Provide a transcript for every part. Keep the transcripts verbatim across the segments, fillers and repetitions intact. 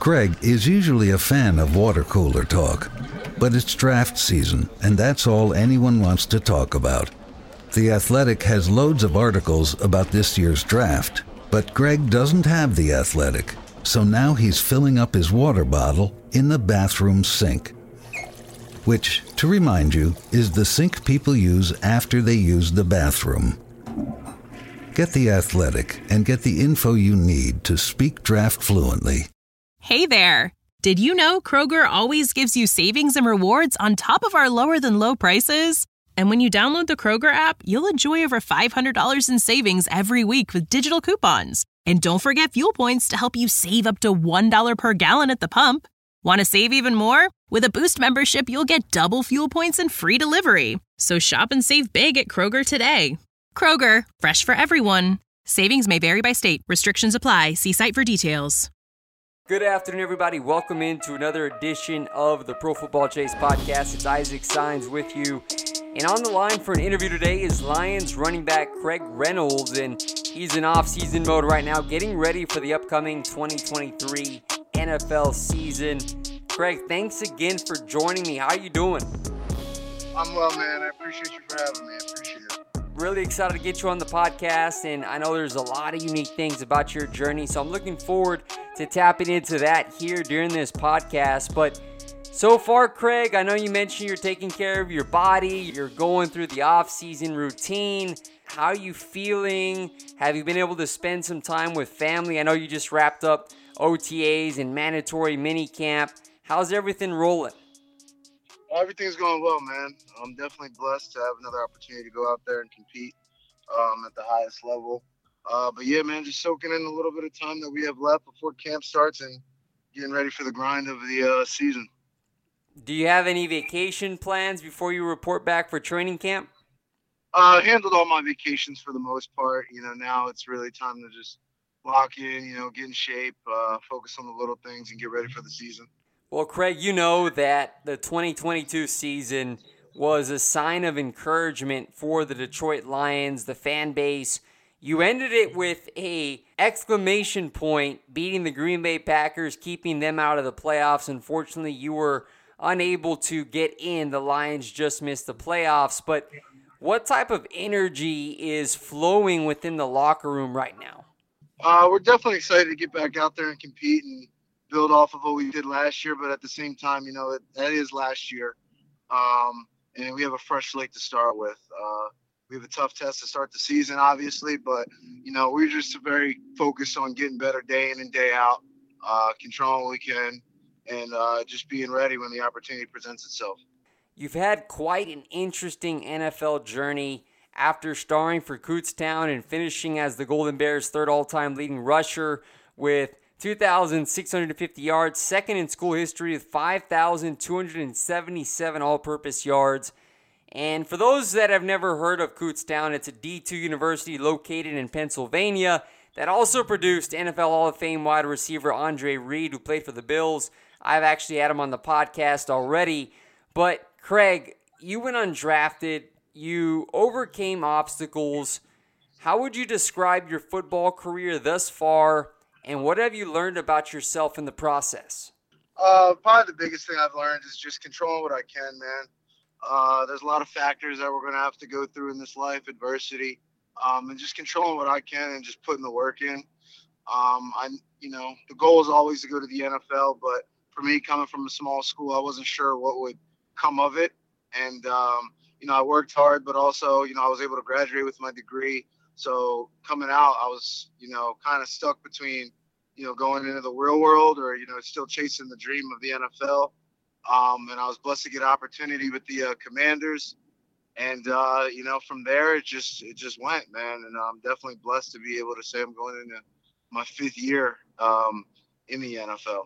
Craig is usually a fan of water cooler talk, but it's draft season, and that's all anyone wants to talk about. The Athletic has loads of articles about this year's draft, but Greg doesn't have The Athletic, so now he's filling up his water bottle in the bathroom sink, which, to remind you, is the sink people use after they use the bathroom. Get The Athletic and get the info you need to speak draft fluently. Hey there! Did you know Kroger always gives you savings and rewards on top of our lower-than-low prices? And when you download the Kroger app, you'll enjoy over five hundred dollars in savings every week with digital coupons. And don't forget fuel points to help you save up to one dollar per gallon at the pump. Want to save even more? With a Boost membership, you'll get double fuel points and free delivery. So shop and save big at Kroger today. Kroger, fresh for everyone. Savings may vary by state. Restrictions apply. See site for details. Good afternoon, everybody. Welcome into another edition of the Pro Football Chase podcast. It's Isaac Signs with you. And on the line for an interview today is Lions running back Craig Reynolds, and he's in off-season mode right now, getting ready for the upcoming twenty twenty-three N F L season. Craig, thanks again for joining me. How are you doing? I'm well, man. I appreciate you for having me. I appreciate it. Really excited to get you on the podcast, and I know there's a lot of unique things about your journey, so I'm looking forward to tapping into that here during this podcast. But so far, Craig, I know you mentioned you're taking care of your body, you're going through the off-season routine. How are you feeling? Have you been able to spend some time with family? I know you just wrapped up O T As and mandatory minicamp. How's everything rolling? Everything's going well, man. I'm definitely blessed to have another opportunity to go out there and compete um, at the highest level. Uh, but yeah, man, just soaking in a little bit of time that we have left before camp starts and getting ready for the grind of the uh, season. Do you have any vacation plans before you report back for training camp? Uh, handled all my vacations for the most part. You know, now it's really time to just lock in, you know, get in shape, uh, focus on the little things and get ready for the season. Well, Craig, you know that the twenty twenty-two season was a sign of encouragement for the Detroit Lions, the fan base. You ended it with a exclamation point, beating the Green Bay Packers, keeping them out of the playoffs. Unfortunately, you were unable to get in. The Lions just missed the playoffs. But what type of energy is flowing within the locker room right now? Uh, we're definitely excited to get back out there and compete and build off of what we did last year, but at the same time, you know, it, that is last year. Um, and we have a fresh slate to start with. Uh, we have a tough test to start the season, obviously, but, you know, we're just very focused on getting better day in and day out, uh, controlling what we can, and uh, just being ready when the opportunity presents itself. You've had quite an interesting N F L journey after starring for Kutztown and finishing as the Golden Bears' third all-time leading rusher with two thousand six hundred fifty yards, second in school history with five thousand two hundred seventy-seven all-purpose yards. And for those that have never heard of Kutztown, it's a D two university located in Pennsylvania that also produced N F L Hall of Fame wide receiver Andre Reed, who played for the Bills. I've actually had him on the podcast already. But, Craig, you went undrafted. You overcame obstacles. How would you describe your football career thus far? And what have you learned about yourself in the process? Uh, probably the biggest thing I've learned is just controlling what I can, man. Uh, there's a lot of factors that we're going to have to go through in this life, adversity, um, and just controlling what I can and just putting the work in. Um, I, you know, the goal is always to go to the N F L, but for me, coming from a small school, I wasn't sure what would come of it. And, um, you know, I worked hard, but also, you know, I was able to graduate with my degree. So coming out, I was, you know, kind of stuck between, you know, going into the real world or, you know, still chasing the dream of the N F L. Um, and I was blessed to get an opportunity with the uh, Commanders. And, uh, you know, from there, it just it just went, man. And I'm definitely blessed to be able to say I'm going into my fifth year um, in the N F L.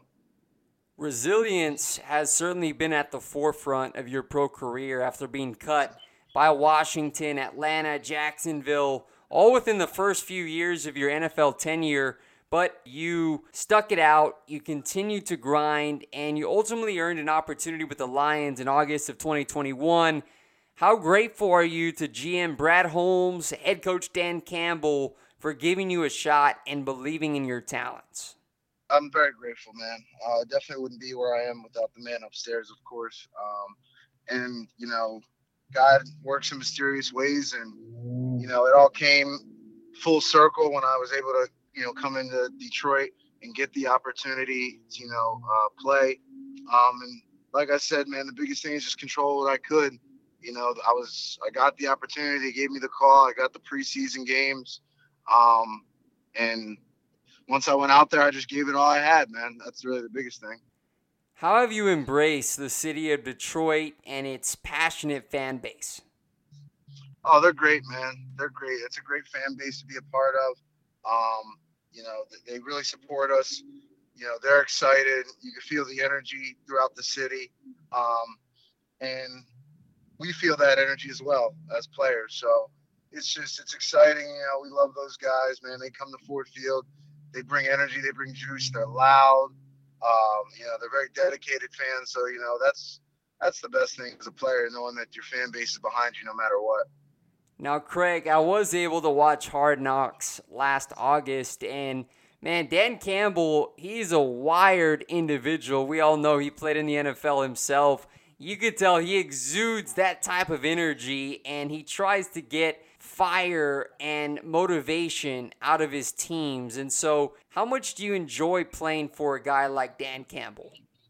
Resilience has certainly been at the forefront of your pro career after being cut by Washington, Atlanta, Jacksonville, all within the first few years of your N F L tenure. But you stuck it out, you continued to grind, and you ultimately earned an opportunity with the Lions in August of twenty twenty-one. How grateful are you to G M Brad Holmes, head coach Dan Campbell, for giving you a shot and believing in your talents? I'm very grateful, man. Uh, definitely wouldn't be where I am without the man upstairs, of course. Um, and, you know, God works in mysterious ways, and, you know, it all came full circle when I was able to, you know, come into Detroit and get the opportunity to, you know, uh, play. Um, and like I said, man, the biggest thing is just control what I could. You know, I was, I got the opportunity, they gave me the call, I got the preseason games. Um, and once I went out there, I just gave it all I had, man. That's really the biggest thing. How have you embraced the city of Detroit and its passionate fan base? Oh, they're great, man. They're great. It's a great fan base to be a part of. Um, you know, they really support us. You know, they're excited. You can feel the energy throughout the city. Um, and we feel that energy as well as players. So it's just, it's exciting. You know, we love those guys, man. They come to Ford Field. They bring energy. They bring juice. They're loud. Um, you know, they're very dedicated fans. So, you know, that's, that's the best thing as a player, knowing that your fan base is behind you no matter what. Now, Craig, I was able to watch Hard Knocks last August, and man, Dan Campbell, he's a wired individual. We all know he played in the N F L himself. You could tell he exudes that type of energy, and he tries to get fire and motivation out of his teams. And so how much do you enjoy playing for a guy like Dan Campbell?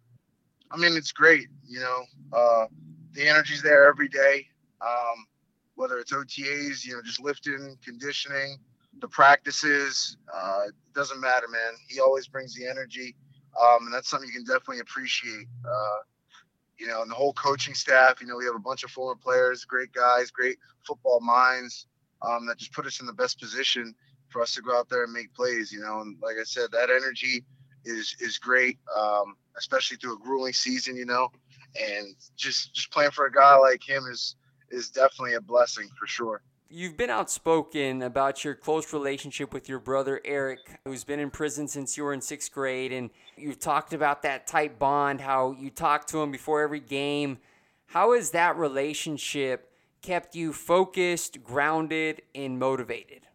I mean, it's great. You know, uh, the energy's there every day. Um, whether it's O T As, you know, just lifting, conditioning, the practices, uh, it doesn't matter, man. He always brings the energy, um, and that's something you can definitely appreciate. Uh, you know, and the whole coaching staff, you know, we have a bunch of former players, great guys, great football minds um, that just put us in the best position for us to go out there and make plays, you know. And like I said, that energy is is great, um, especially through a grueling season, you know. And just, just playing for a guy like him is is definitely a blessing for sure. You've been outspoken about your close relationship with your brother Eric, who's been in prison since you were in sixth grade, and you've talked about that tight bond, how you talk to him before every game. How has that relationship kept you focused, grounded, and motivated?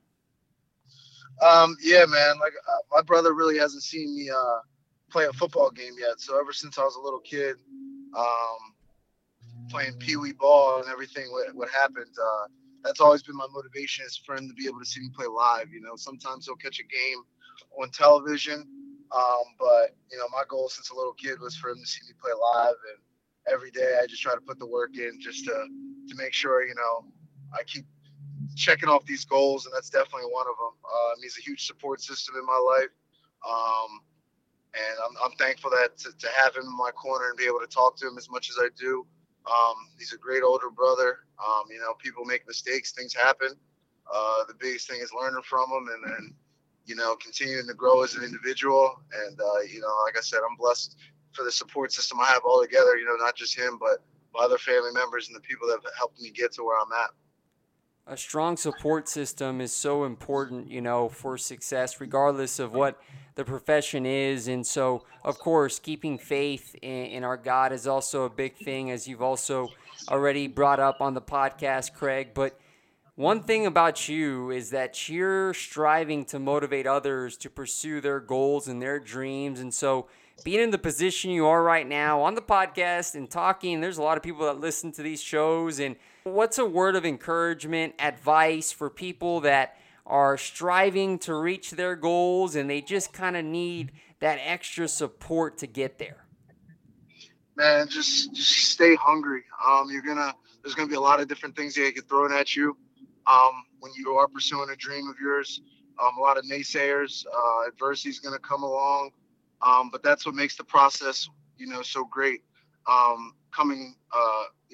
Um, yeah, man. Like uh, my brother really hasn't seen me uh, play a football game yet. So ever since I was a little kid, um, playing pee-wee ball and everything, what, what happened, uh, that's always been my motivation, is for him to be able to see me play live. You know, sometimes he'll catch a game on television, um, but, you know, my goal since a little kid was for him to see me play live. And every day I just try to put the work in just to, to make sure, you know, I keep checking off these goals, and that's definitely one of them. Um, he's a huge support system in my life, um, and I'm, I'm thankful that to, to have him in my corner and be able to talk to him as much as I do. Um, he's a great older brother. Um, you know, people make mistakes, things happen. Uh, the biggest thing is learning from them and then, you know, continuing to grow as an individual. And, uh, you know, like I said, I'm blessed for the support system I have all together, you know, not just him, but my other family members and the people that have helped me get to where I'm at. A strong support system is so important, you know, for success, regardless of what the profession is. And so, of course, keeping faith in, in our God is also a big thing, as you've also already brought up on the podcast, Craig. But one thing about you is that you're striving to motivate others to pursue their goals and their dreams. And so being in the position you are right now on the podcast and talking, there's a lot of people that listen to these shows. And what's a word of encouragement, advice for people that are striving to reach their goals and they just kind of need that extra support to get there? Man, just just stay hungry. Um, you're gonna there's gonna be a lot of different things that get thrown at you um, when you are pursuing a dream of yours. Um, a lot of naysayers, uh, adversity is gonna come along, um, but that's what makes the process, you know, so great. Um, coming, uh, you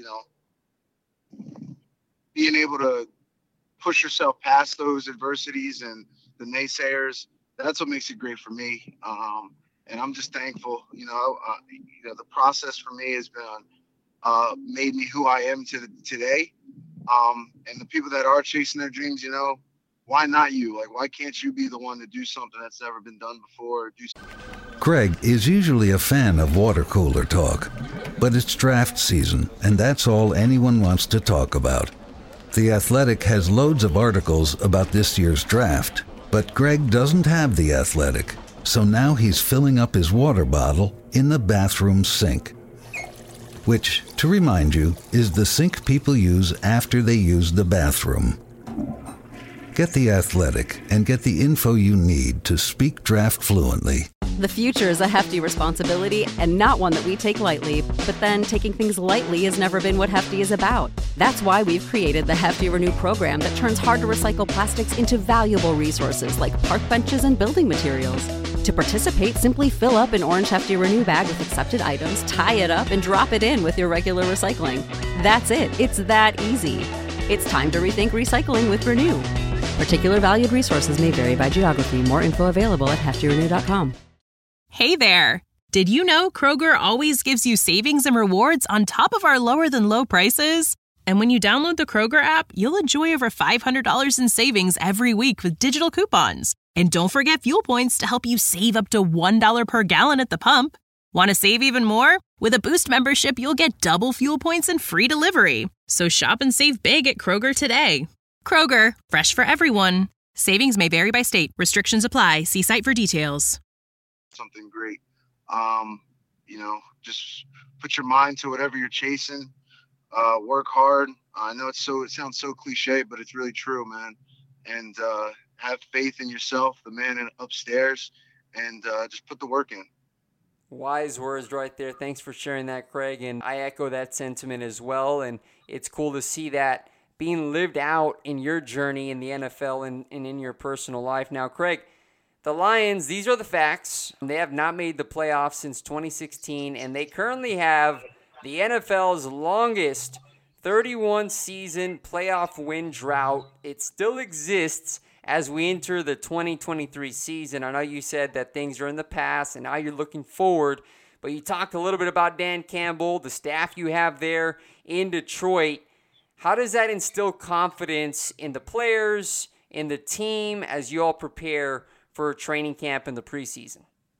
know, being able to push yourself past those adversities and the naysayers, that's what makes it great for me. Um, and I'm just thankful, you know, uh, you know, the process for me has been, uh, made me who I am to today. Um, and the people that are chasing their dreams, you know, why not you? Like, why can't you be the one to do something that's never been done before? Do Craig is usually a fan of water cooler talk, but it's draft season, and that's all anyone wants to talk about. The Athletic has loads of articles about this year's draft, but Greg doesn't have The Athletic, So now he's filling up his water bottle in the bathroom sink, which, to remind you, is the sink people use after they use the bathroom. Get The Athletic and get the info you need to speak draft fluently. The future is a hefty responsibility and not one that we take lightly. But then taking things lightly has never been what Hefty is about. That's why we've created the Hefty Renew program that turns hard-to-recycle plastics into valuable resources like park benches and building materials. To participate, simply fill up an orange Hefty Renew bag with accepted items, tie it up, and drop it in with your regular recycling. That's it. It's that easy. It's time to rethink recycling with Renew. Particular valued resources may vary by geography. More info available at hefty renew dot com. Hey there! Did you know Kroger always gives you savings and rewards on top of our lower than low prices? And when you download the Kroger app, you'll enjoy over five hundred dollars in savings every week with digital coupons. And don't forget fuel points to help you save up to one dollar per gallon at the pump. Want to save even more? With a Boost membership, you'll get double fuel points and free delivery. So shop and save big at Kroger today. Kroger, fresh for everyone. Savings may vary by state. Restrictions apply. See site for details. Something great. Um, you know, just put your mind to whatever you're chasing. Uh, work hard. I know it's so, it sounds so cliche, but it's really true, man. And uh, have faith in yourself, the man in, upstairs, and uh, just put the work in. Wise words right there. Thanks for sharing that, Craig. And I echo that sentiment as well. And it's cool to see that being lived out in your journey in the N F L and, and in your personal life. Now, Craig, the Lions, these are the facts. They have not made the playoffs since twenty sixteen, and they currently have the N F L's longest thirty-one season playoff win drought. It still exists as we enter the twenty twenty-three season. I know you said that things are in the past and now you're looking forward, but you talked a little bit about Dan Campbell, the staff you have there in Detroit. How does that instill confidence in the players, in the team, as you all prepare for training camp in the preseason?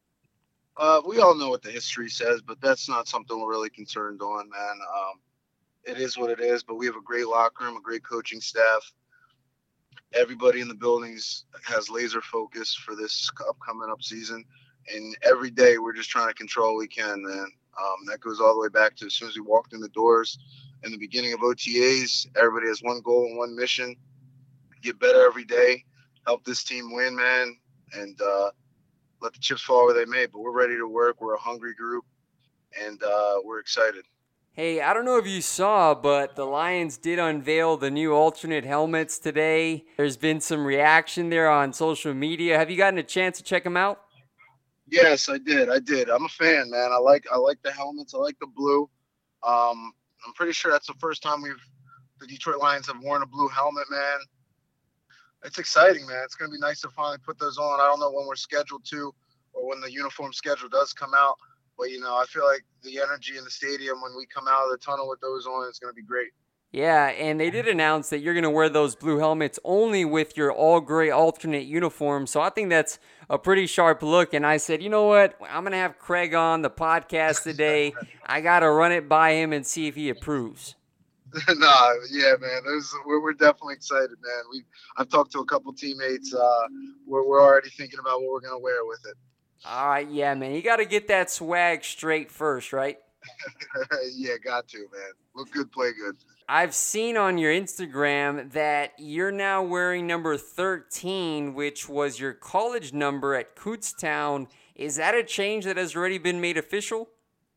Uh, we all know what the history says, but that's not something we're really concerned on, man. Um, it is what it is, but we have a great locker room, a great coaching staff. Everybody in the buildings has laser focus for this upcoming up season, and every day we're just trying to control what we can, man. Um, that goes all the way back to as soon as we walked in the doors in the beginning of O T As. Everybody has one goal and one mission: get better every day, help this team win, man, and uh, let the chips fall where they may. But we're ready to work. We're a hungry group, and uh, we're excited. Hey, I don't know if you saw, but the Lions did unveil the new alternate helmets today. There's been some reaction there on social media. Have you gotten a chance to check them out? Yes, I did. I did. I'm a fan, man. I like I like the helmets. I like the blue. Um, I'm pretty sure that's the first time we've the Detroit Lions have worn a blue helmet, man. It's exciting, man. It's going to be nice to finally put those on. I don't know when we're scheduled to or when the uniform schedule does come out. But, you know, I feel like the energy in the stadium when we come out of the tunnel with those on is going to be great. Yeah, and they did announce that you're going to wear those blue helmets only with your all-gray alternate uniform. So I think that's a pretty sharp look. And I said, you know what? I'm going to have Craig on the podcast today. I got to run it by him and see if he approves. Nah, yeah, man. Those, we're, we're definitely excited, man. We I've talked to a couple teammates. Uh, we're, we're already thinking about what we're going to wear with it. All right, yeah, man. You got to get that swag straight first, right? Yeah, got to, man. Look good, play good. I've seen on your Instagram that you're now wearing number thirteen, which was your college number at Kutztown. Is that a change that has already been made official?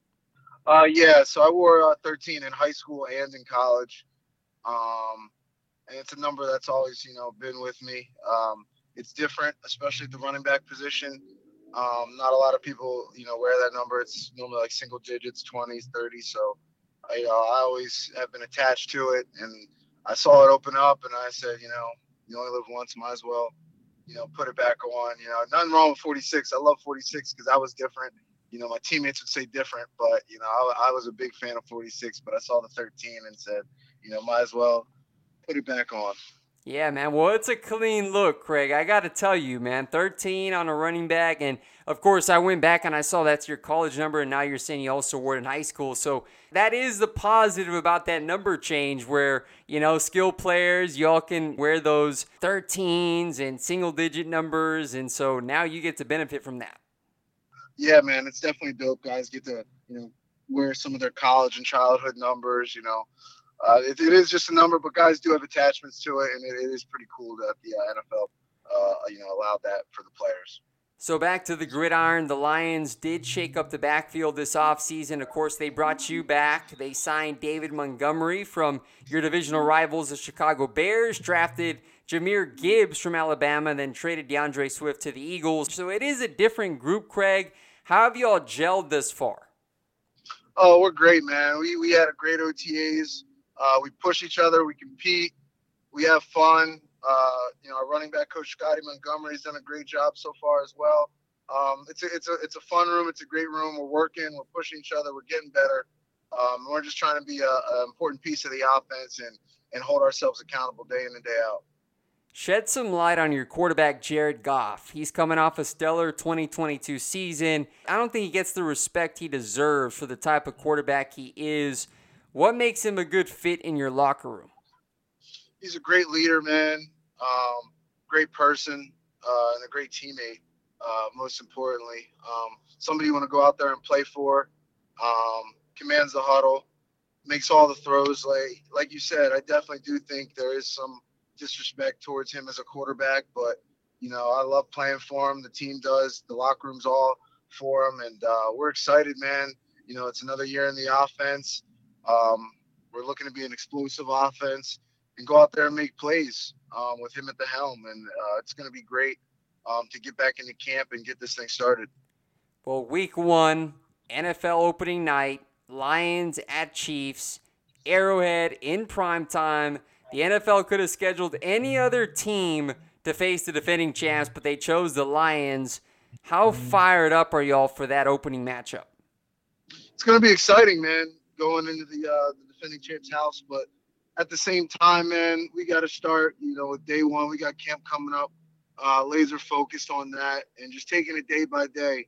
Uh, yeah, so I wore uh, thirteen in high school and in college. Um, and it's a number that's always, you know, been with me. Um, it's different, especially at the running back position. Um, not a lot of people, you know, wear that number. It's normally like single digits, twenties, thirties. So, you know, I always have been attached to it. And I saw it open up and I said, you know, you only live once, might as well, you know, put it back on. You know, nothing wrong with forty-six. I love forty-six because I was different. You know, my teammates would say different, but, you know, I, I was a big fan of forty-six, but I saw the thirteen and said, you know, might as well put it back on. Yeah, man. Well, it's a clean look, Craig. I got to tell you, man. thirteen on a running back. And, of course, I went back and I saw that's your college number, and now you're saying you also wore it in high school. So that is the positive about that number change where, you know, skill players, y'all can wear those thirteens and single-digit numbers. And so now you get to benefit from that. Yeah, man. It's definitely dope. Guys get to, you know, wear some of their college and childhood numbers, you know. Uh, it, it is just a number, but guys do have attachments to it, and it, it is pretty cool that the uh, N F L, uh, you know, allowed that for the players. So back to the gridiron, the Lions did shake up the backfield this offseason. Of course, they brought you back. They signed David Montgomery from your divisional rivals, the Chicago Bears, drafted Jahmyr Gibbs from Alabama, and then traded DeAndre Swift to the Eagles. So it is a different group, Craig. How have you all gelled this far? Oh, we're great, man. We we had a great O T As. Uh, we push each other. We compete. We have fun. Uh, you know, our running back coach Scotty Montgomery has done a great job so far as well. Um, it's a it's a it's a fun room. It's a great room. We're working. We're pushing each other. We're getting better. Um, we're just trying to be an important piece of the offense and and hold ourselves accountable day in and day out. Shed some light on your quarterback, Jared Goff. He's coming off a stellar twenty twenty-two season. I don't think he gets the respect he deserves for the type of quarterback he is. What makes him a good fit in your locker room? He's a great leader, man. Um, great person uh, and a great teammate, uh, most importantly. Um, somebody you want to go out there and play for. Um, commands the huddle. Makes all the throws. Like, like you said, I definitely do think there is some disrespect towards him as a quarterback. But, you know, I love playing for him. The team does. The locker room's all for him. And uh, we're excited, man. You know, it's another year in the offense. Um, we're looking to be an explosive offense and go out there and make plays um, with him at the helm. And uh, it's going to be great um, to get back into camp and get this thing started. Well, week one, N F L opening night, Lions at Chiefs, Arrowhead in prime time. The N F L could have scheduled any other team to face the defending champs, but they chose the Lions. How fired up are y'all for that opening matchup? It's going to be exciting, man. Going into the, uh, the defending champs house, but at the same time, man, we got to start, you know, with day one. We got camp coming up, uh, laser focused on that and just taking it day by day.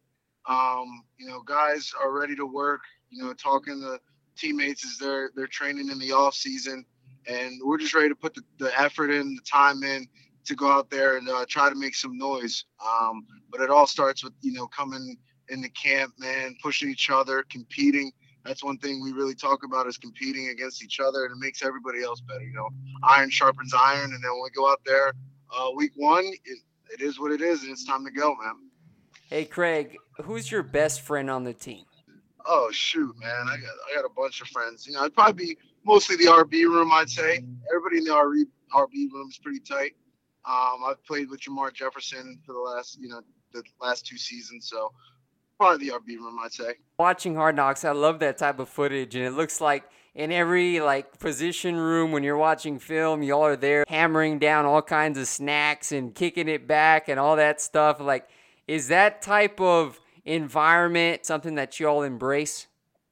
Um, you know, guys are ready to work, you know, talking to teammates as they're, they're training in the off season, and we're just ready to put the, the effort in, the time in to go out there and uh, try to make some noise. Um, but it all starts with, you know, coming into camp, man, pushing each other, competing. That's one thing we really talk about is competing against each other, and it makes everybody else better. You know, iron sharpens iron, and then when we go out there uh, week one, it, it is what it is, and it's time to go, man. Hey, Craig, who's your best friend on the team? Oh, shoot, man. I got I got a bunch of friends. You know, it'd probably be mostly the R B room, I'd say. Everybody in the R B room is pretty tight. Um, I've played with Jamar Jefferson for the last, you know, the last two seasons, so probably the R B room, I'd say. Watching Hard Knocks, I love that type of footage, and it looks like in every like position room when you're watching film, y'all are there hammering down all kinds of snacks and kicking it back and all that stuff. Like, is that type of environment something that y'all embrace?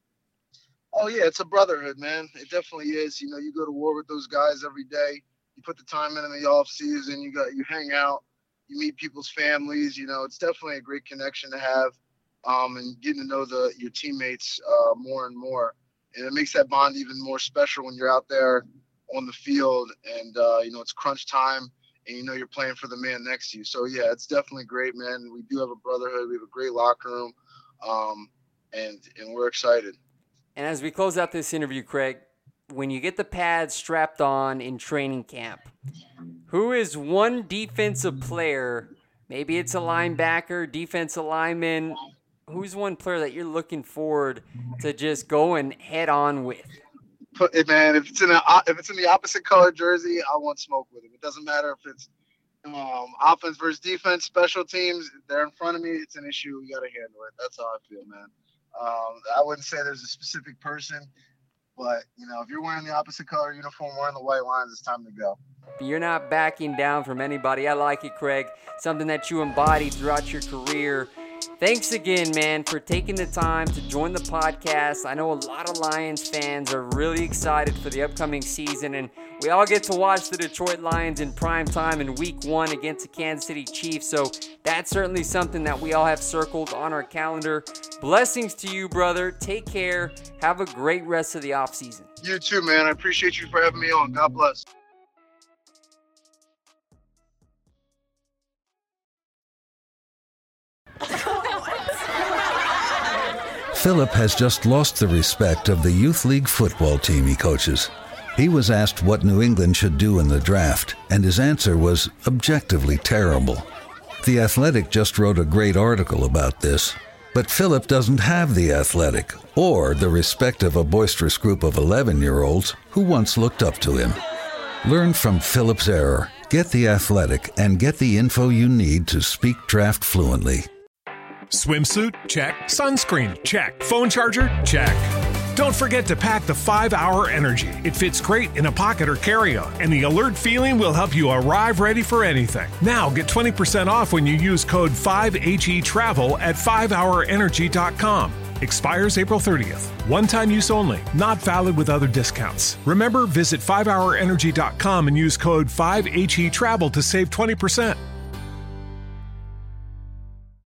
Oh yeah, it's a brotherhood, man. It definitely is. You know, you go to war with those guys every day. You put the time in in the off season. You got you hang out. You meet people's families. You know, it's definitely a great connection to have. Um, and getting to know the your teammates uh, more and more, and it makes that bond even more special when you're out there on the field, and uh, you know it's crunch time, and you know you're playing for the man next to you. So yeah, it's definitely great, man. We do have a brotherhood. We have a great locker room, um, and and we're excited. And as we close out this interview, Craig, when you get the pads strapped on in training camp, who is one defensive player? Maybe it's a linebacker, defensive lineman. Who's one player that you're looking forward to just going head on with? Put it, man. If it's in a, if it's in the opposite color jersey, I want smoke with him. It doesn't matter if it's um, offense versus defense, special teams. If they're in front of me, it's an issue. We got to handle it. That's how I feel, man. Um, I wouldn't say there's a specific person, but you know, if you're wearing the opposite color uniform, wearing the white lines, it's time to go. You're not backing down from anybody. I like it, Craig. Something that you embodied throughout your career. Thanks again, man, for taking the time to join the podcast. I know a lot of Lions fans are really excited for the upcoming season, and we all get to watch the Detroit Lions in prime time in week one against the Kansas City Chiefs, so that's certainly something that we all have circled on our calendar. Blessings to you, brother. Take care. Have a great rest of the offseason. You too, man. I appreciate you for having me on. God bless. Philip has just lost the respect of the youth league football team he coaches. He was asked what New England should do in the draft, and his answer was objectively terrible. The Athletic just wrote a great article about this, but Philip doesn't have the Athletic or the respect of a boisterous group of eleven-year-olds who once looked up to him. Learn from Philip's error, get the Athletic, and get the info you need to speak draft fluently. Swimsuit? Check. Sunscreen? Check. Phone charger? Check. Don't forget to pack the five hour Energy. It fits great in a pocket or carry-on, and the alert feeling will help you arrive ready for anything. Now get twenty percent off when you use code five H E travel at five hour energy dot com. Expires April thirtieth. One-time use only. Not valid with other discounts. Remember, visit five hour energy dot com and use code five H E travel to save twenty percent.